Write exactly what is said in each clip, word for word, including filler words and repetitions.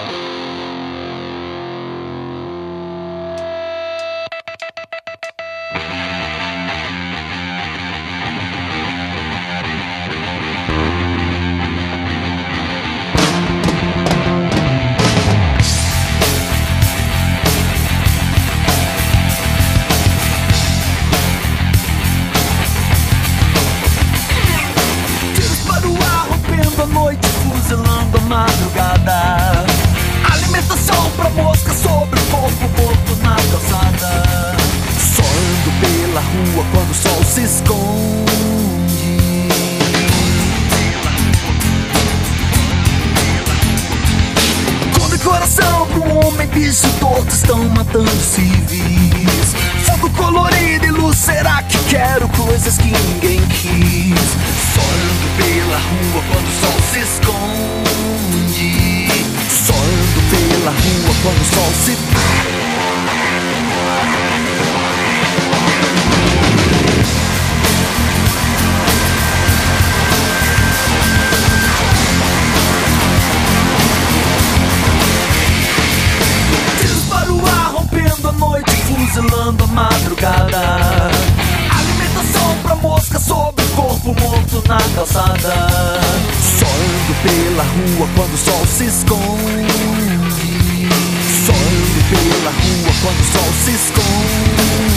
Fuzilando a madrugada, alimentação pra mosca sobre o corpo morto na calçada. Só ando pela rua quando o sol se esconde. Condecoração pro homem, bicho torto estão matando civis. Fogo colorido e luz, será que quero coisas que ninguém quis? Só ando pela rua quando o sol se esconde. Só ando pela rua quando o sol se... Disparo o ar, rompendo a noite, fuzilando a madrugada. Alimentação pra mosca sobre o corpo morto na calçada. Só ando pela rua quando o sol se esconde. Só ando pela rua quando o sol se esconde.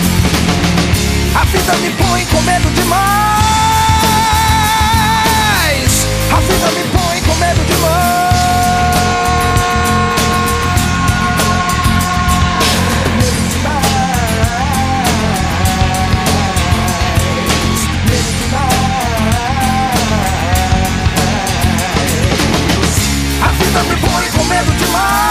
A vida me põe com medo demais. A vida me põe com medo demais. A vida me põe com medo demais.